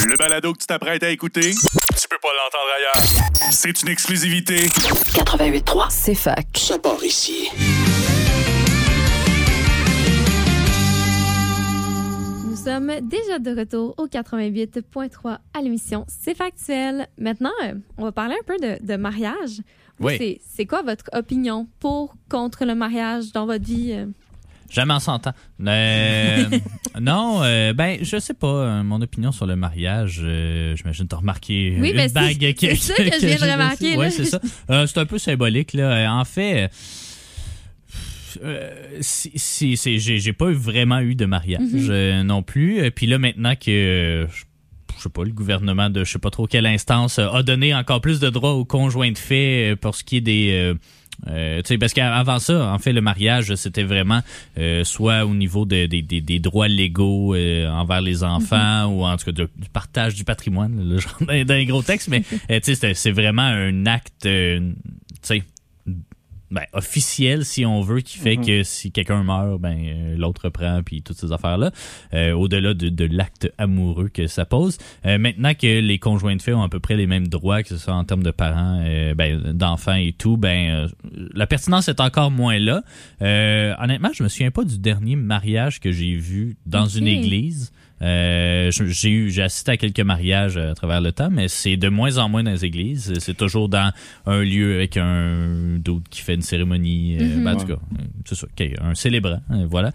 Le balado que tu t'apprêtes à écouter, tu peux pas l'entendre ailleurs. C'est une exclusivité. 88.3, c'est fac. Ça part ici. Nous sommes déjà de retour au 88.3 à l'émission C'est factuel. Maintenant, on va parler un peu de mariage. Oui. C'est quoi votre opinion pour, contre le mariage dans votre vie? Jamais en 100 ans. Non, je sais pas. Mon opinion sur le mariage, j'imagine que t'as remarqué oui, une bague c'est ça que je viens de remarquer. Oui, c'est ça. C'est un peu symbolique, là. En fait, j'ai pas vraiment eu de mariage non plus. Puis là, maintenant que... je sais pas, le gouvernement de je sais pas trop quelle instance a donné encore plus de droits aux conjoints de fait pour ce qui est des... parce qu'avant ça, en fait, le mariage, c'était vraiment soit au niveau des droits légaux envers les enfants ou en tout cas du partage du patrimoine, là, genre dans les gros textes, mais c'est vraiment un acte officiel, si on veut, qui fait que si quelqu'un meurt, l'autre reprend, puis toutes ces affaires-là, au-delà de l'acte amoureux que ça pose. Maintenant que les conjoints de fait ont à peu près les mêmes droits, que ce soit en termes de parents, d'enfants et tout, la pertinence est encore moins là. Honnêtement, je me souviens pas du dernier mariage que j'ai vu dans une église. J'ai assisté à quelques mariages à travers le temps, mais c'est de moins en moins dans les églises. C'est toujours dans un lieu avec un d'autre qui fait une cérémonie. En tout cas, c'est ça, un célébrant. Voilà.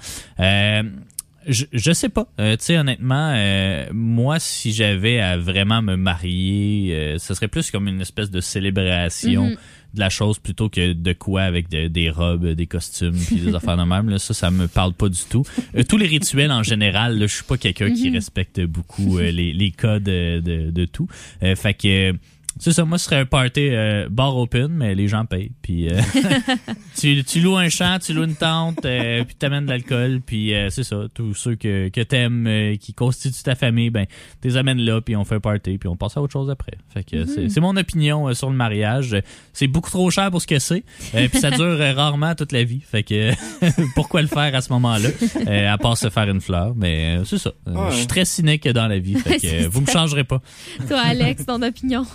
Je sais pas. Honnêtement, moi, si j'avais à vraiment me marier, ce serait plus comme une espèce de célébration de la chose plutôt que de quoi avec des robes, des costumes, puis des affaires de même. Là, ça me parle pas du tout. Tous les rituels en général, là, je suis pas quelqu'un qui respecte beaucoup les codes de tout. Fait que c'est ça, moi, ce serait un party bar open, mais les gens payent. Puis tu loues un champ, tu loues une tente, puis t'amènes de l'alcool, puis c'est ça, tous ceux que t'aimes, qui constituent ta famille, t'es amènes là, puis on fait un party, puis on passe à autre chose après. Fait que c'est mon opinion sur le mariage. C'est beaucoup trop cher pour ce que c'est, puis ça dure rarement toute la vie. Fait que pourquoi le faire à ce moment-là, à part se faire une fleur, mais c'est ça. Je suis très cynique dans la vie, fait que vous me changerez pas. Toi, Alex, ton opinion?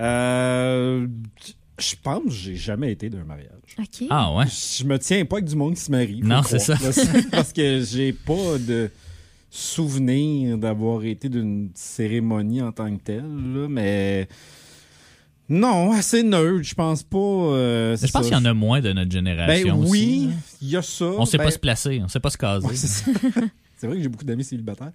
Je pense que j'ai jamais été d'un mariage. OK. Ah ouais? Je me tiens pas avec du monde qui se marie. Non, c'est ça. Parce que j'ai pas de souvenir d'avoir été d'une cérémonie en tant que telle, là, mais... Non, assez neutre, je pense pas. Je pense qu'il y en a moins de notre génération aussi. Oui, il y a ça. On sait pas se placer, on sait pas se caser. Ouais, c'est ça. C'est vrai que j'ai beaucoup d'amis célibataires.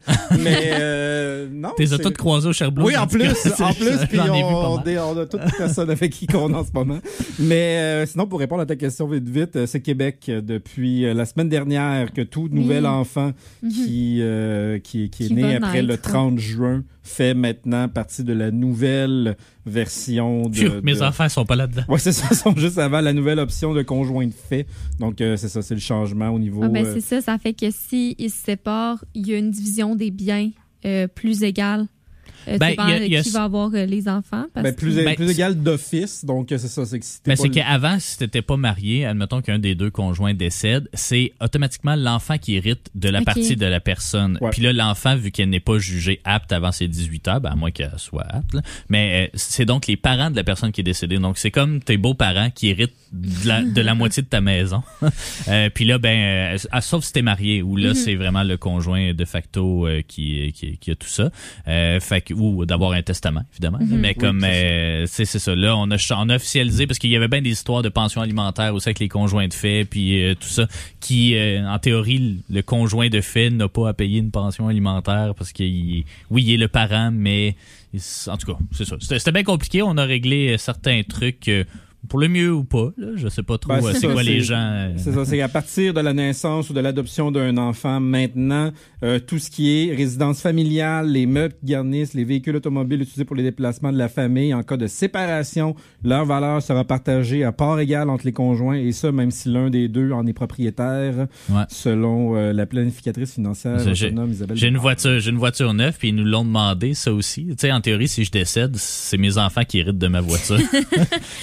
Mais non. T'es toutes croisés au Sherbrooke. Oui, en plus, puis on a toutes les personnes avec qui on est en ce moment. Mais sinon, pour répondre à ta question vite, c'est Québec depuis la semaine dernière que tout nouvel enfant qui est né après le 30 juin fait maintenant partie de la nouvelle version de... Mes enfants sont pas là-dedans. Oui, c'est ça, ils sont juste avant la nouvelle option de conjoint de fait. Donc, c'est ça, c'est le changement au niveau... c'est ça fait que s'ils se séparent, il y a une division des biens plus égale. Qui va avoir les enfants. Plus égal d'office, donc c'est ça. C'est qu'avant, si t'étais pas marié, admettons qu'un des deux conjoints décède, c'est automatiquement l'enfant qui hérite de la partie de la personne. Puis là, l'enfant, vu qu'elle n'est pas jugée apte avant ses 18 ans, à moins qu'elle soit apte, là, mais c'est donc les parents de la personne qui est décédée. Donc c'est comme tes beaux-parents qui héritent de la moitié de ta maison. Puis là, sauf si t'es marié, où là, c'est vraiment le conjoint de facto qui a tout ça. Fait que ou d'avoir un testament, évidemment. Mais c'est ça. Là, on a officialisé, parce qu'il y avait bien des histoires de pension alimentaire aussi avec les conjoints de fait, puis tout ça, qui, en théorie, le conjoint de fait n'a pas à payer une pension alimentaire parce qu'il est le parent, mais en tout cas, c'est ça. C'était bien compliqué. On a réglé certains trucs... pour le mieux ou pas, là, je sais pas trop c'est quoi les gens... C'est ça, c'est à partir de la naissance ou de l'adoption d'un enfant, maintenant, tout ce qui est résidence familiale, les meubles qui garnissent, les véhicules automobiles utilisés pour les déplacements de la famille, en cas de séparation, leur valeur sera partagée à part égale entre les conjoints, et ça, même si l'un des deux en est propriétaire, selon la planificatrice financière autonome Isabelle. J'ai une voiture neuve, puis ils nous l'ont demandé, ça aussi. Tu sais, en théorie, si je décède, c'est mes enfants qui héritent de ma voiture. Vu que la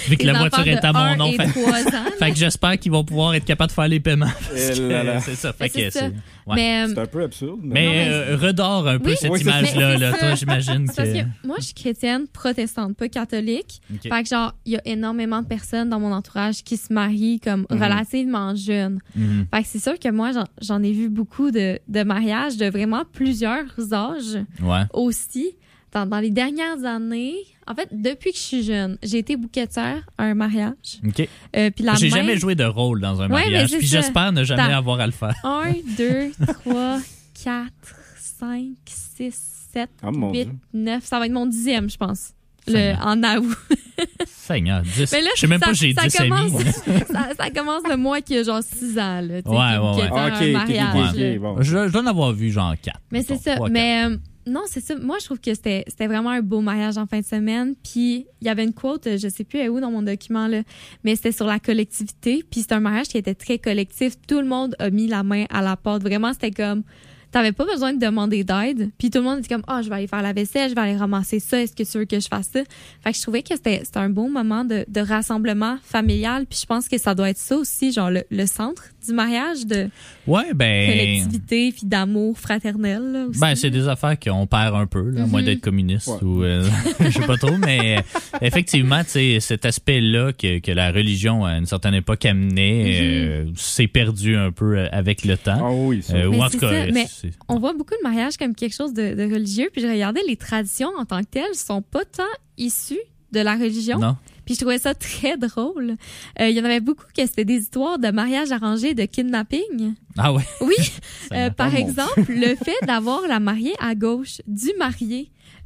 voiture est à mon nom. Et 3 ans. Fait que j'espère qu'ils vont pouvoir être capables de faire les paiements. C'est ça. Fait c'est que ça. ouais. Mais, un peu absurde. Mais redore un peu Oui, cette oui, c'est image-là. ça. Là. Mais Toi, c'est j'imagine c'est parce que... que moi, je suis chrétienne protestante, pas catholique. Ok. Fait que genre, il y a énormément de personnes dans mon entourage qui se marient comme relativement jeunes. Mhm. Fait que c'est sûr que moi, j'en ai vu beaucoup de mariages de vraiment plusieurs âges Ouais. aussi. Dans les dernières années, en fait, depuis que je suis jeune, j'ai été bouquetière à un mariage. OK. Puis la J'ai même... jamais joué de rôle dans un Ouais, mais mariage. c'est Puis ça. j'espère ne jamais T'as- avoir à le faire. 1, 2, 3, 4, 5, 6, 7, Ah, mon 8, Dieu. 9. Ça va être mon 10e, je pense. Seigneur. En août. Seigneur, 10. Mais là, Je sais même pas ça- j'ai ça 10 amis. commence- ça commence de moi qui a genre 6 ans. Là, tu sais, Ouais, qui ouais, bouquetait ouais. à Ok, un mariage. ok, là. bon. Je dois en avoir vu genre 4. Mais c'est ça. Mais non, c'est ça. Moi, je trouve que c'était vraiment un beau mariage en fin de semaine. Puis il y avait une quote, je sais plus où dans mon document, là, mais c'était sur la collectivité. Puis c'est un mariage qui était très collectif. Tout le monde a mis la main à la porte. Vraiment, c'était comme... T'avais pas besoin de demander d'aide. Puis tout le monde était comme, je vais aller faire la vaisselle, je vais aller ramasser ça. Est-ce que tu veux que je fasse ça? Fait que je trouvais que c'était un beau moment de rassemblement familial. Puis je pense que ça doit être ça aussi, genre le centre du mariage, de Ouais, ben. collectivité puis d'amour fraternel. Là, aussi. Ben, c'est des affaires qu'on perd un peu, là, à moins d'être communiste Ouais. ou je sais pas trop, mais effectivement, tu sais, cet aspect-là que la religion à une certaine époque amenait, s'est perdu un peu avec le temps. Ah oui, ça. Ou Mais en c'est tout cas, ça, mais c'est- on voit beaucoup de mariages comme quelque chose de religieux. Puis je regardais les traditions en tant que telles sont pas tant issues de la religion. non. Puis je trouvais ça très drôle. Il y en avait beaucoup que c'était des histoires de mariage arrangé, de kidnapping. Ah ouais. Oui, Ça par mon exemple, le fait d'avoir la mariée à gauche du marié,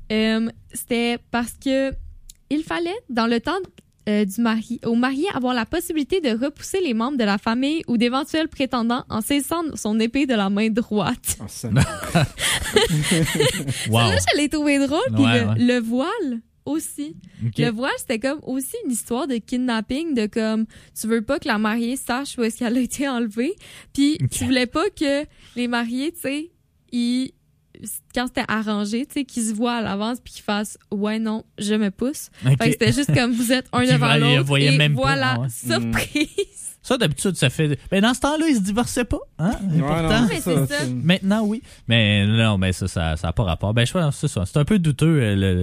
c'était parce que il fallait, dans le temps au marié, avoir la possibilité de repousser les membres de la famille ou d'éventuels prétendants en saisissant son épée de la main droite. Ah, ça- Wow. Là, je l'ai trouvé drôle. Puis Ouais, le, ouais. le voile aussi. Ok. Le voile, c'était comme aussi une histoire de kidnapping, de comme, tu veux pas que la mariée sache où est-ce qu'elle a été enlevée. Puis Ok. tu voulais pas que les mariés, tu sais, quand c'était arrangé, tu sais, qu'ils se voient à l'avance puis qu'ils fassent « Ouais, non, je me pousse Ok. Fait que c'était juste comme vous êtes un Puis devant ils l'autre voyaient et même pas, voilà, ah ouais. surprise! Ça, d'habitude, ça fait. Ben, dans ce temps-là, ils se divorçaient pas. Hein? Et Ouais, pourtant, non, mais c'est ça. maintenant, oui. Mais non, mais ça a pas rapport. Ben, je pense que c'est ça. C'est un peu douteux,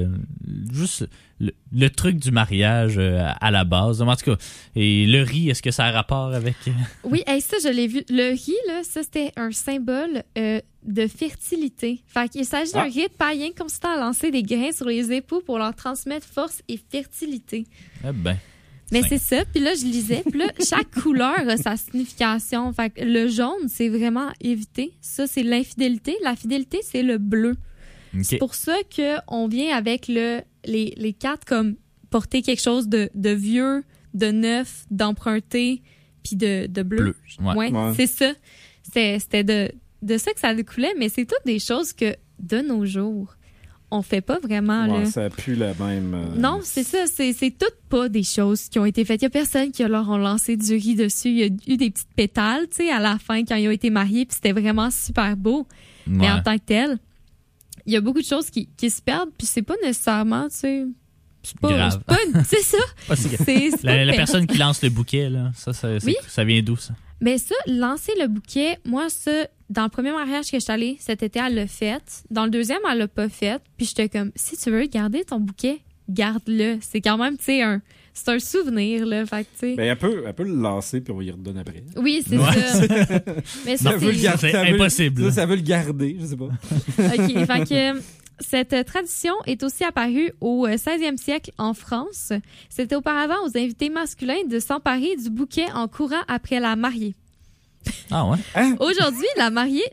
juste le truc du mariage à la base. En tout cas, et le riz, est-ce que ça a rapport avec. Oui, hey, ça, je l'ai vu. Le riz, là, ça, c'était un symbole de fertilité. Fait qu'il s'agit d'un rite païen consistant à lancer des grains sur les époux pour leur transmettre force et fertilité. Eh ben. Mais c'est ça. Puis là, je lisais. Puis là, chaque couleur a sa signification. Fait que le jaune, c'est vraiment éviter. Ça, c'est l'infidélité. La fidélité, c'est le bleu. Ok. C'est pour ça qu'on vient avec les quatre comme porter quelque chose de vieux, de neuf, d'emprunté, puis de bleu. Bleu. Ouais. Ouais. C'est ça. C'était de ça que ça découlait, mais c'est toutes des choses que, de nos jours, on fait pas vraiment. Ouais, Là. ça pue la même. Non, c'est ça. C'est toutes pas des choses qui ont été faites. Il y a personne qui leur ont lancé du riz dessus. Il y a eu des petites pétales, tu sais, à la fin, quand ils ont été mariés, puis c'était vraiment super beau. Mais en tant que tel, il y a beaucoup de choses qui se perdent, puis c'est pas nécessairement, tu sais... C'est pas... Grave. C'est ça. Pas si grave. C'est pas La perdre. personne qui lance le bouquet, là, Oui. ça vient d'où, ça? Mais ça, lancer le bouquet, moi, ça, dans le premier mariage que je suis allée cet été, elle l'a fait. Dans le deuxième, elle l'a pas fait. Puis j'étais comme, si tu veux garder ton bouquet, garde-le. C'est quand même, tu sais, c'est un souvenir, là. Fait que, tu sais. Ben, elle peut le lancer puis on y redonne après. Oui, c'est Ouais. ça. Mais ça, Ça veut le c'est... garder. c'est ça veut- impossible. Ça veut le garder, je sais pas. OK. Fait que cette tradition est aussi apparue au 16e siècle en France. C'était auparavant aux invités masculins de s'emparer du bouquet en courant après la mariée. Ah ouais? Aujourd'hui, la mariée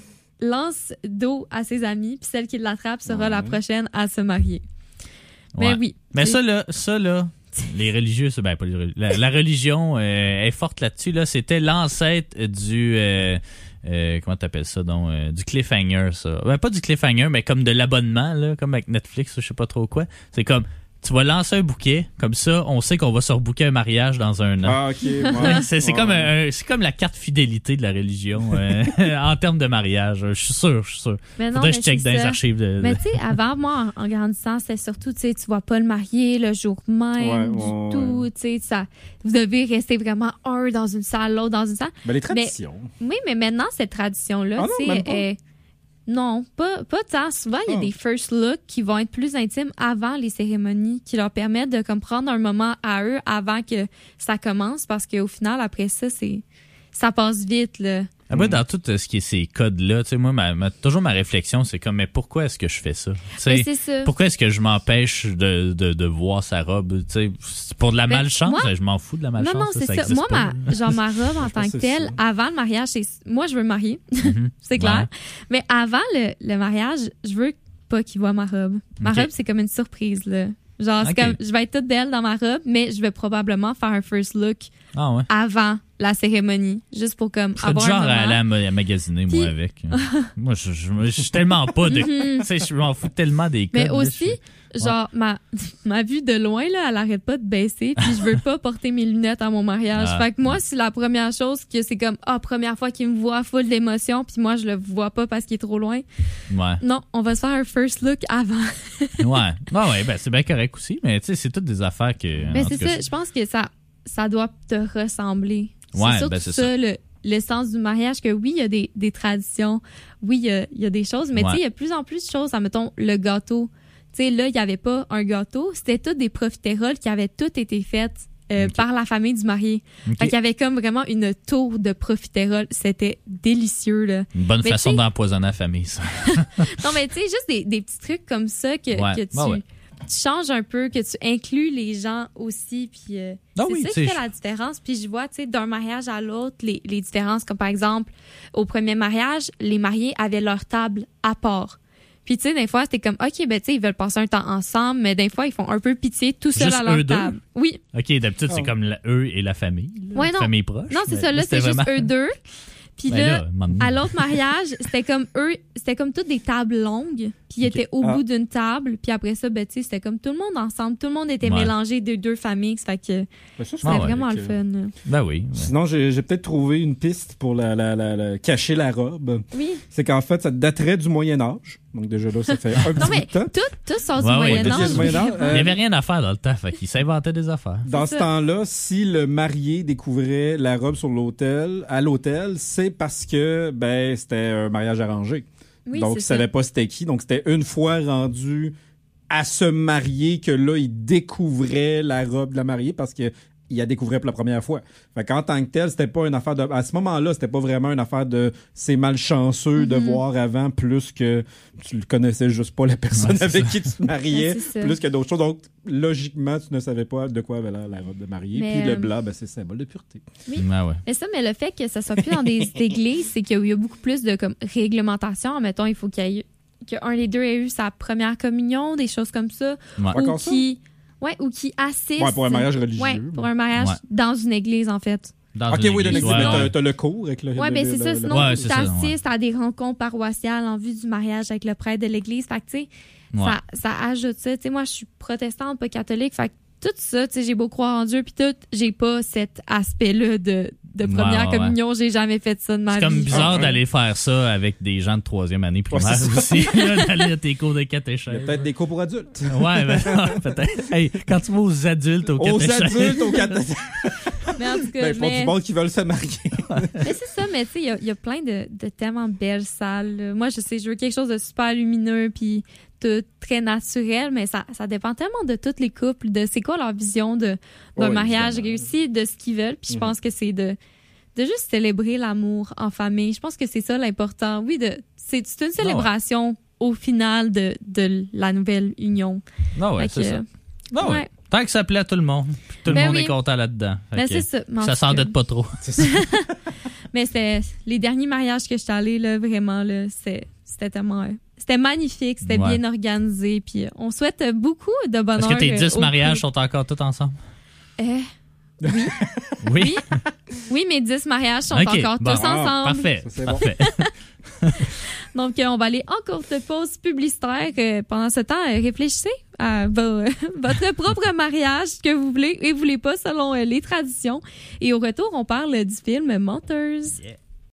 lance d'eau à ses amis, puis celle qui l'attrape sera la prochaine à se marier. Mais Ouais. oui. Mais c'est- ça là, les religieux, ben pas les religieux, la religion est forte là-dessus. Là, c'était l'ancêtre du comment t'appelles ça donc, du cliffhanger, ça. Ben, pas du cliffhanger, mais comme de l'abonnement, là, comme avec Netflix, je sais pas trop quoi. C'est comme Tu vas lancer un bouquet, comme ça, on sait qu'on va se rebooker un mariage dans un an. Ah, OK. Ouais. C'est comme la carte fidélité de la religion en termes de mariage. Je suis sûr. Mais non, Faudrait que je check dans les ça. archives. Mais tu sais, avant, moi, en grandissant, c'était surtout, tu sais, tu vois pas le marié le jour même du tout. Tu sais, vous devez rester vraiment un dans une salle, l'autre dans une salle. Ben, les traditions. Oui, mais maintenant, cette tradition-là, Ah non, même pas. non, pas tant. Souvent, il y a des first looks qui vont être plus intimes avant les cérémonies, qui leur permettent de comme prendre un moment à eux avant que ça commence, parce qu'au final, après ça, ça passe vite, là. Moi, dans tout ce qui est ces codes-là, tu sais, moi, toujours ma réflexion, c'est comme, mais pourquoi est-ce que je fais ça? Mais c'est ça. Pourquoi est-ce que je m'empêche de voir sa robe? Tu sais, c'est pour de la malchance? Je m'en fous de la malchance. Non, c'est ça. existe Moi, pas. ma robe en tant que telle, avant le mariage, moi, je veux me marier. C'est clair. Ouais. Mais avant le mariage, je veux pas qu'il voit ma robe. Ma robe, c'est comme une surprise, là. Genre, c'est comme, je vais être toute belle dans ma robe, mais je vais probablement faire un first look avant la cérémonie, juste pour comme je serais avoir du genre un à moment. aller à magasiner, moi, avec. Moi, je suis tellement pas de... Tu sais, je m'en fous tellement des codes. Mais aussi, genre, ma vue de loin, là, elle arrête pas de baisser, puis je veux pas porter mes lunettes à mon mariage. Fait que moi, c'est la première chose que c'est comme, première fois qu'il me voit, full d'émotion, puis moi, je le vois pas parce qu'il est trop loin. Ouais. Non, on va se faire un first look avant. Ouais. Ouais, ben, c'est bien correct aussi, mais tu sais, c'est toutes des affaires que... Mais c'est ça, je pense que ça doit te ressembler. Ouais, c'est surtout ben c'est ça. L'essence du mariage, que oui, il y a des traditions, oui, il y a des choses, mais tu sais, il y a de plus en plus de choses. Mettons, le gâteau. Tu sais, là, il n'y avait pas un gâteau, c'était toutes des profiteroles qui avaient toutes été faites par la famille du marié. Fait qu'il y avait comme vraiment une tour de profiteroles. C'était délicieux, là. Une bonne façon d'empoisonner la famille, ça. Non, mais tu sais, juste des petits trucs comme ça que tu changes un peu, que tu inclus les gens aussi, puis c'est ça qui fait la différence. Puis je vois, tu sais, d'un mariage à l'autre, les différences, comme par exemple, au premier mariage, les mariés avaient leur table à part. Puis tu sais, des fois, c'était comme, OK, ben tu sais, ils veulent passer un temps ensemble, mais des fois, ils font un peu pitié tout seuls à leur table. Oui. OK, d'habitude, c'est comme eux et la famille, la famille proche. Non, c'est ça, là, c'est juste eux deux. Puis là, à l'autre mariage, c'était comme toutes des tables longues, puis ils étaient au bout d'une table, puis après ça, ben tu sais, c'était comme tout le monde ensemble, tout le monde était mélangé de deux familles, ça fait que c'était vraiment le fun. Ben oui. Sinon, j'ai peut-être trouvé une piste pour cacher la robe. Oui. C'est qu'en fait, ça daterait du Moyen Âge. Donc déjà là, ça fait un petit bout de temps. Tout sort du Moyen Âge. Il n'y avait rien à faire dans le temps, fait qu'ils s'inventaient des affaires. Dans ce temps-là, si le marié découvrait la robe sur à l'hôtel, c'est parce que c'était un mariage arrangé. Oui, donc, il ne savait pas c'était qui. Donc, c'était une fois rendu à se marier que là, il découvrait la robe de la mariée parce que il la découvrait pour la première fois. Fait qu'en tant que tel, c'était pas une affaire à ce moment-là, c'était pas vraiment une affaire de c'est malchanceux de voir avant plus que tu le connaissais juste pas la personne avec qui tu te mariais, plus que d'autres choses. Donc, logiquement, tu ne savais pas de quoi avait l'air la robe de mariée. Puis le blanc, c'est symbole de pureté. Oui. Mais le fait que ça soit plus dans des églises, c'est qu'il y a beaucoup plus de réglementation. Mettons, il faut qu'un des deux ait eu sa première communion, des choses comme ça. Ou qui assiste. Ouais, pour un mariage religieux. Ouais, pour un mariage dans une église, en fait. Dans une église, mais t'as le cours avec le... Ouais, c'est ça. Sinon, tu assistes à des rencontres paroissiales en vue du mariage avec le prêtre de l'église. Fait que, tu sais, ça ajoute ça. Tu sais, moi, je suis protestante, pas catholique. Fait que tout ça, tu sais, j'ai beau croire en Dieu, puis tout, j'ai pas cet aspect-là de première communion. J'ai jamais fait ça de ma vie. C'est comme bizarre d'aller faire ça avec des gens de 3e année primaire aussi, d'aller à tes cours de catéchèse. Il y a peut-être des cours pour adultes. Ouais, peut-être. Hey, quand tu vas aux adultes au catéchèse. Mais en tout cas, je pense du monde qui veulent se marier. Mais c'est ça, mais tu sais, il y a plein de tellement belles salles. Là. Moi, je veux quelque chose de super lumineux, puis tout très naturel, mais ça dépend tellement de tous les couples, de c'est quoi leur vision d'un mariage réussi, de ce qu'ils veulent. Puis je pense que c'est de juste célébrer l'amour en famille. Je pense que c'est ça l'important. Oui, c'est une célébration au final de la nouvelle union. Non, ouais, c'est ça. Non, ouais. Tant que ça plaît à tout le monde, tout le monde est content là-dedans. C'est ça. Ça s'endette pas trop. Mais c'est les derniers mariages que j'étais allée, là, vraiment, là, c'était tellement... C'était magnifique, c'était bien organisé. Puis on souhaite beaucoup de bonheur. Est-ce que tes 10 mariages sont encore tous ensemble? Oui. Oui? Oui, mes 10 mariages sont encore tous ensemble. Parfait. Donc, on va aller en courte pause publicitaire. Pendant ce temps, réfléchissez à votre propre mariage, ce que vous voulez et voulez pas selon les traditions. Et au retour, on parle du film Mentors. Yeah.